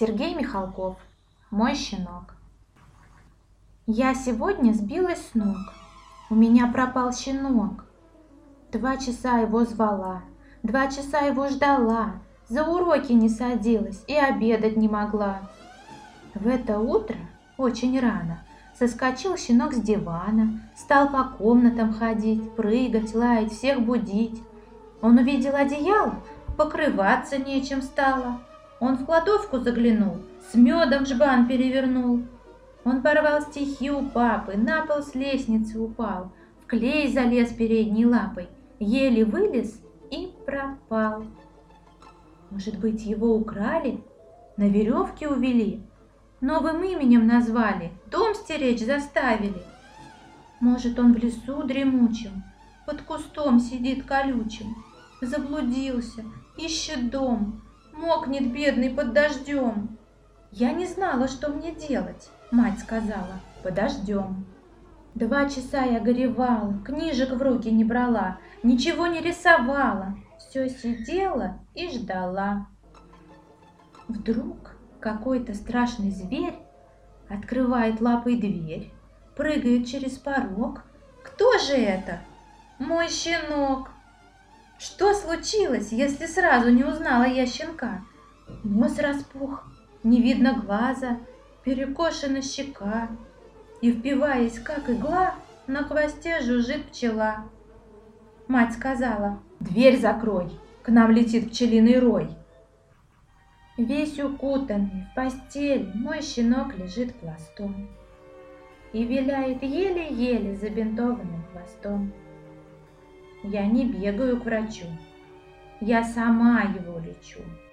Сергей Михалков. Мой щенок. Я сегодня сбилась с ног. У меня пропал щенок. 2 часа его звала, 2 часа его ждала, за уроки не садилась и обедать не могла. В это утро, очень рано, соскочил щенок с дивана, стал по комнатам ходить, прыгать, лаять, всех будить. Он увидел одеяло, покрываться нечем стало. Он в кладовку заглянул, с медом жбан перевернул. Он порвал стихи у папы, на пол с лестницы упал, в клей залез передней лапой, еле вылез и пропал. Может быть, его украли, на веревке увели, новым именем назвали, дом стеречь заставили. Может, он в лесу дремучем, под кустом сидит колючим, заблудился, ищет дом, мокнет бедный под дождем. Я не знала, что мне делать, мать сказала, подождем. 2 часа я горевала, книжек в руки не брала, ничего не рисовала, все сидела и ждала. Вдруг какой-то страшный зверь открывает лапой дверь, прыгает через порог. Кто же это? Мой щенок! Что случилось, если сразу не узнала я щенка? Нос распух, не видно глаза, перекошена щека, и, впиваясь как игла, на хвосте жужжит пчела. Мать сказала: «Дверь закрой, к нам летит пчелиный рой». Весь укутанный в постель мой щенок лежит пластом и виляет еле-еле забинтованным хвостом. Я не бегаю к врачу, я сама его лечу.